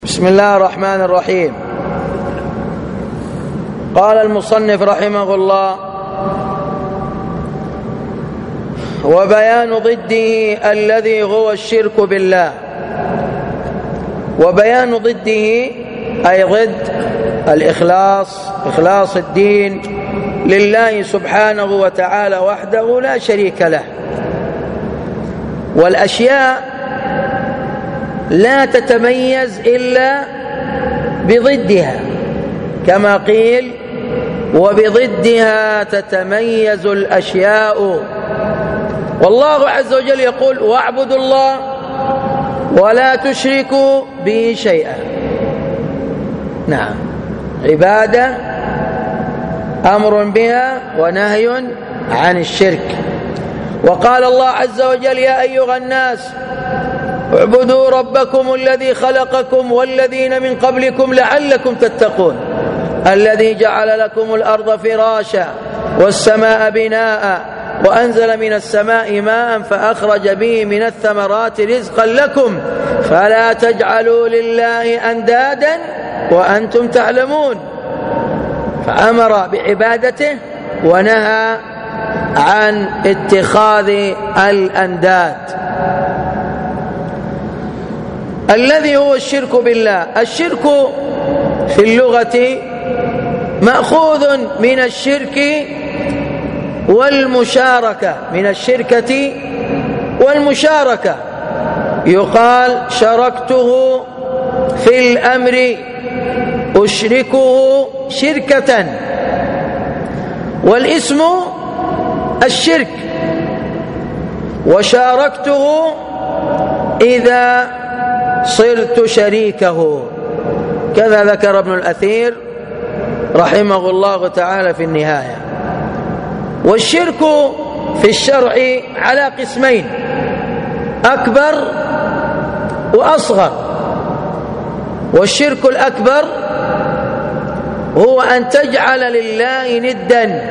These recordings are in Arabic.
بسم الله الرحمن الرحيم. قال المصنف رحمه الله: وبيان ضده الذي هو الشرك بالله. وبيان ضده أي ضد الإخلاص، إخلاص الدين لله سبحانه وتعالى وحده لا شريك له. والأشياء لا تتميز إلا بضدها، كما قيل: وبضدها تتميز الأشياء. والله عز وجل يقول: واعبدوا الله ولا تشركوا به شيئا. نعم، عبادة أمر بها ونهي عن الشرك. وقال الله عز وجل: يا أيها الناس اعبدوا ربكم الذي خلقكم والذين من قبلكم لعلكم تتقون الذي جعل لكم الأرض فراشا والسماء بناء وأنزل من السماء ماء فأخرج به من الثمرات رزقا لكم فلا تجعلوا لله أندادا وأنتم تعلمون. فأمر بعبادته ونهى عن اتخاذ الأنداد. الذي هو الشرك بالله. الشرك في اللغة مأخوذ من الشرك والمشاركة، من الشركة والمشاركة. يقال: شاركته في الأمر، أشركه شركة. والاسم الشرك، وشاركته إذا صرت شريكه، كذا ذكر ابن الأثير رحمه الله تعالى في النهاية. والشرك في الشرع على قسمين: أكبر وأصغر. والشرك الأكبر هو أن تجعل لله ندا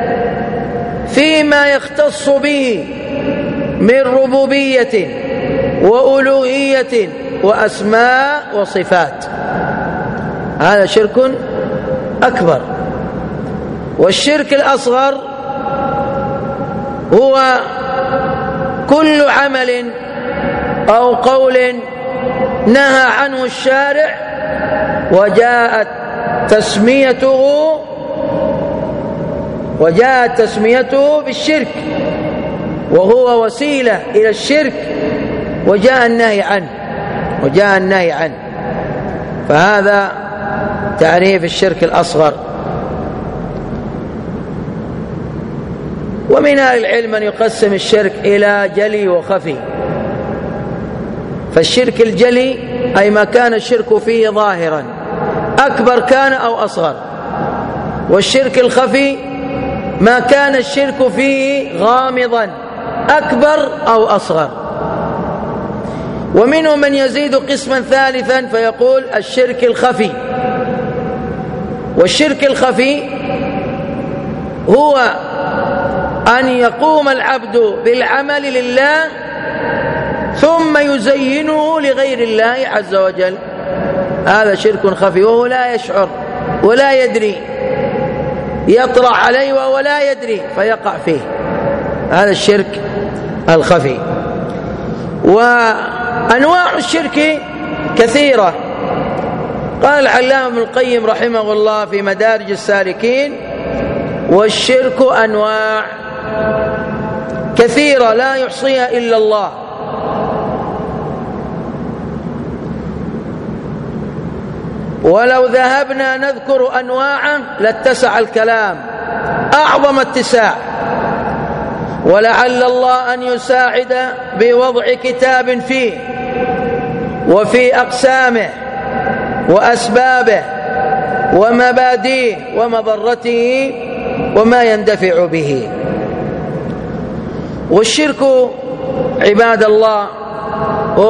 فيما يختص به من ربوبية وألوهية وأسماء وصفات، هذا شرك أكبر. والشرك الأصغر هو كل عمل أو قول نهى عنه الشارع وجاءت تسميته بالشرك، وهو وسيلة إلى الشرك، وجاء النهي عنه. فهذا تعريف الشرك الأصغر. ومن أهل العلم من يقسم الشرك إلى جلي وخفي. فالشرك الجلي أي ما كان الشرك فيه ظاهرا، أكبر كان أو أصغر. والشرك الخفي ما كان الشرك فيه غامضا، أكبر أو أصغر. ومنهم من يزيد قسما ثالثا فيقول: الشرك الخفي. والشرك الخفي هو أن يقوم العبد بالعمل لله ثم يزينه لغير الله عز وجل، هذا شرك خفي، وهو لا يشعر ولا يدري، يطرأ عليه وهو لا يدري فيقع فيه، هذا الشرك الخفي. وأنواع الشرك كثيرة. قال العلامة ابن القيم رحمه الله في مدارج السالكين: والشرك أنواع كثيرة لا يحصيها إلا الله. ولو ذهبنا نذكر أنواعا لاتسع الكلام أعظم اتساع، ولعل الله أن يساعد بوضع كتاب فيه وفي أقسامه وأسبابه ومبادئه ومضرته وما يندفع به. والشرك عباد الله هو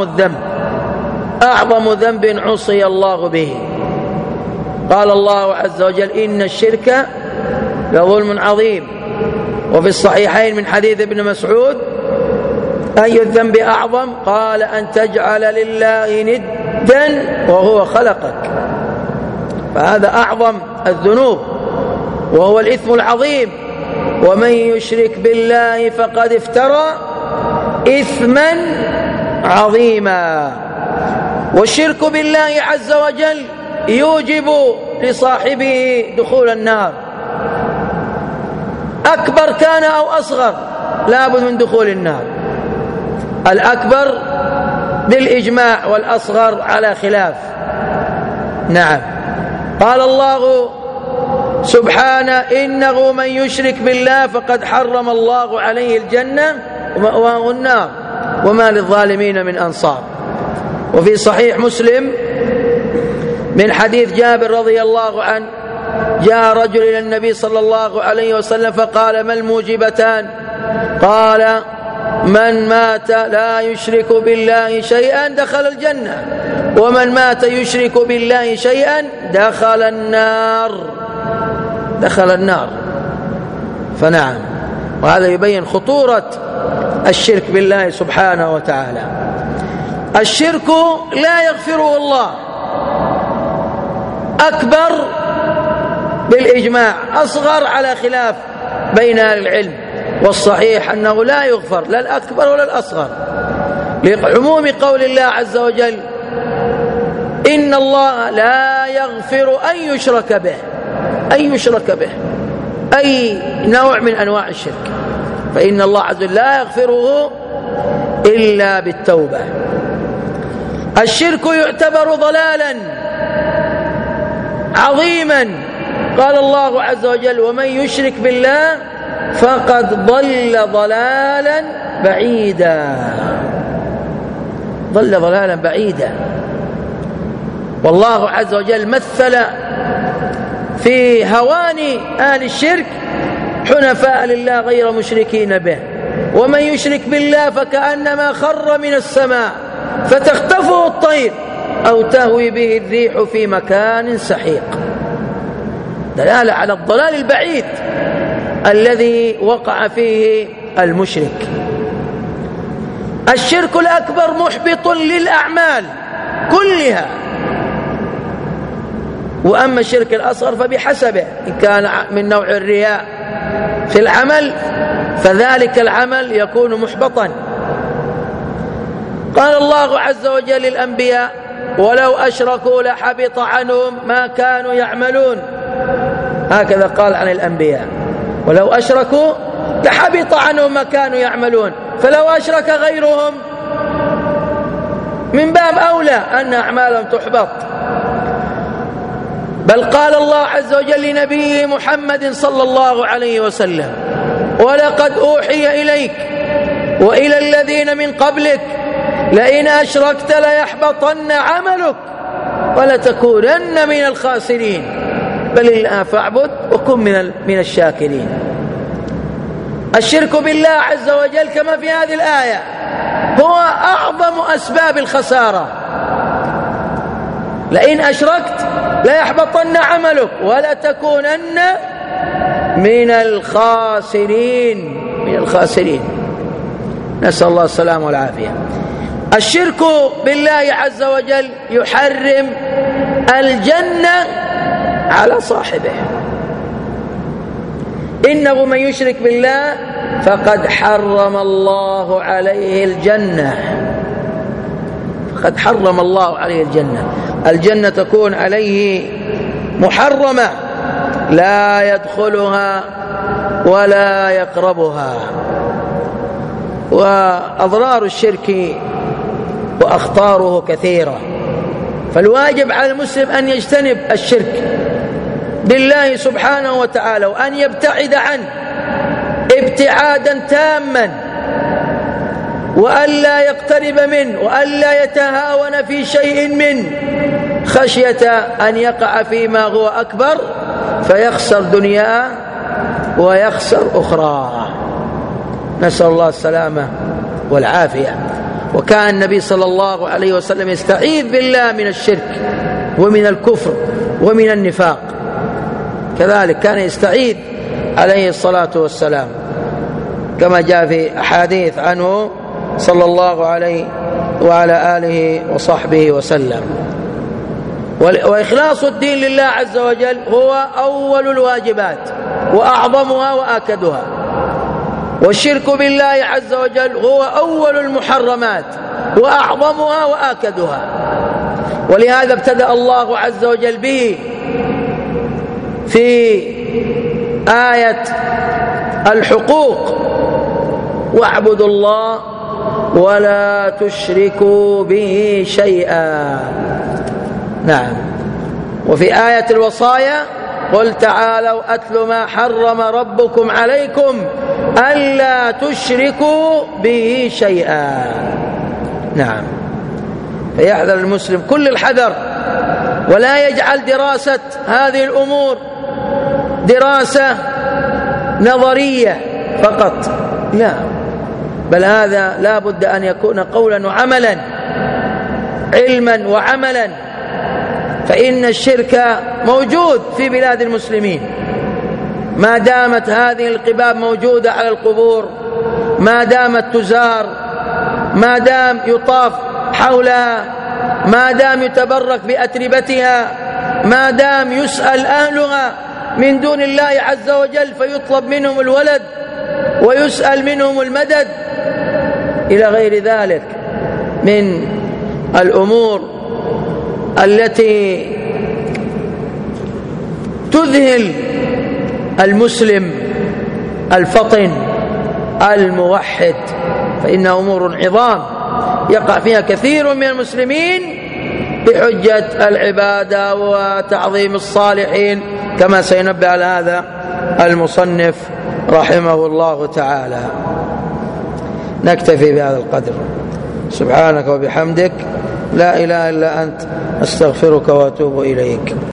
أعظم ذنب عصي الله به. قال الله عز وجل: إن الشرك لظلم عظيم. وفي الصحيحين من حديث ابن مسعود: أي الذنب أعظم؟ قال: أن تجعل لله ند وهو خلقك، فهذا أعظم الذنوب وهو الإثم العظيم. ومن يشرك بالله فقد افترى إثما عظيما. والشرك بالله عز وجل يوجب لصاحبه دخول النار، أكبر كان أو أصغر لابد من دخول النار. الأكبر بالإجماع والأصغر على خلاف. نعم، قال الله سبحانه: إنه من يشرك بالله فقد حرم الله عليه الجنة ومأواه النار وما للظالمين من أنصار. وفي صحيح مسلم من حديث جابر رضي الله عنه: جاء رجل إلى النبي صلى الله عليه وسلم فقال: ما الموجبتان؟ قال: من مات لا يشرك بالله شيئا دخل الجنة، ومن مات يشرك بالله شيئا دخل النار. فنعم، وهذا يبين خطورة الشرك بالله سبحانه وتعالى. الشرك لا يغفره الله، أكبر بالإجماع، أصغر على خلاف بين أهل العلم، والصحيح أنه لا يغفر لا الأكبر ولا الأصغر، لعموم قول الله عز وجل: إن الله لا يغفر أن يشرك به، أي نوع من أنواع الشرك، فإن الله عز وجل لا يغفره إلا بالتوبة. الشرك يعتبر ضلالا عظيما، قال الله عز وجل: ومن يشرك بالله فقد ضل ضلالا بعيدا. والله عز وجل مثل في هوان أهل الشرك: حنفاء لله غير مشركين به، ومن يشرك بالله فكأنما خر من السماء فتخطفه الطير أو تهوي به الريح في مكان سحيق. دلالة على الضلال البعيد الذي وقع فيه المشرك. الشرك الأكبر محبط للأعمال كلها، وأما الشرك الأصغر فبحسبه، إن كان من نوع الرياء في العمل فذلك العمل يكون محبطا. قال الله عز وجل للأنبياء: ولو أشركوا لحبط عنهم ما كانوا يعملون. هكذا قال عن الأنبياء: ولو أشركوا لحبط عنهم ما كانوا يعملون. فلو أشرك غيرهم من باب أولى أن أعمالهم تحبط. بل قال الله عز وجل لنبيه محمد صلى الله عليه وسلم: ولقد أوحي إليك وإلى الذين من قبلك لئن أشركت ليحبطن عملك ولتكونن من الخاسرين بل الله فاعبد وكن من الشاكرين. الشرك بالله عز وجل كما في هذه الآية هو أعظم أسباب الخسارة. لئن أشركت ليحبطن عملك ولتكونن من الخاسرين. نسأل الله السلامة والعافية. الشرك بالله عز وجل يحرم الجنة على صاحبه. إنه من يشرك بالله فقد حرم الله عليه الجنة. الجنة تكون عليه محرمة، لا يدخلها ولا يقربها. وأضرار الشرك وأخطاره كثيرة، فالواجب على المسلم أن يجتنب الشرك بالله سبحانه وتعالى، وأن يبتعد عنه ابتعادا تاما، وألا يقترب منه، وألا يتهاون في شيء منه خشية أن يقع فيما هو أكبر فيخسر دنياه ويخسر أخرى. نسأل الله السلامة والعافية. وكان النبي صلى الله عليه وسلم يستعيذ بالله من الشرك ومن الكفر ومن النفاق، كذلك كان يستعيذ عليه الصلاة والسلام كما جاء في أحاديث عنه صلى الله عليه وعلى آله وصحبه وسلم. وإخلاص الدين لله عز وجل هو أول الواجبات وأعظمها وآكدها، والشرك بالله عز وجل هو أول المحرمات وأعظمها وآكدها. ولهذا ابتدأ الله عز وجل به في آية الحقوق: واعبدوا الله ولا تشركوا به شيئا. نعم. وفي آية الوصايا: قل تعالوا أتل ما حرم ربكم عليكم ألا تشركوا به شيئا. نعم. فيحذر المسلم كل الحذر، ولا يجعل دراسة هذه الأمور دراسة نظرية فقط، لا، بل هذا لا بد أن يكون قولا وعملا، علما وعملا. فإن الشرك موجود في بلاد المسلمين ما دامت هذه القباب موجودة على القبور، ما دامت تزار، ما دام يطاف حولها، ما دام يتبرك بأتربتها، ما دام يسأل أهلها من دون الله عز وجل فيطلب منهم الولد ويسأل منهم المدد إلى غير ذلك من الأمور التي تذهل المسلم الفطن الموحد، فإنها أمور عظام يقع فيها كثير من المسلمين بحجة العبادة وتعظيم الصالحين، كما سينبه على هذا المصنف رحمه الله تعالى. نكتفي بهذا القدر. سبحانك وبحمدك، لا إله إلا أنت، أستغفرك وأتوب إليك.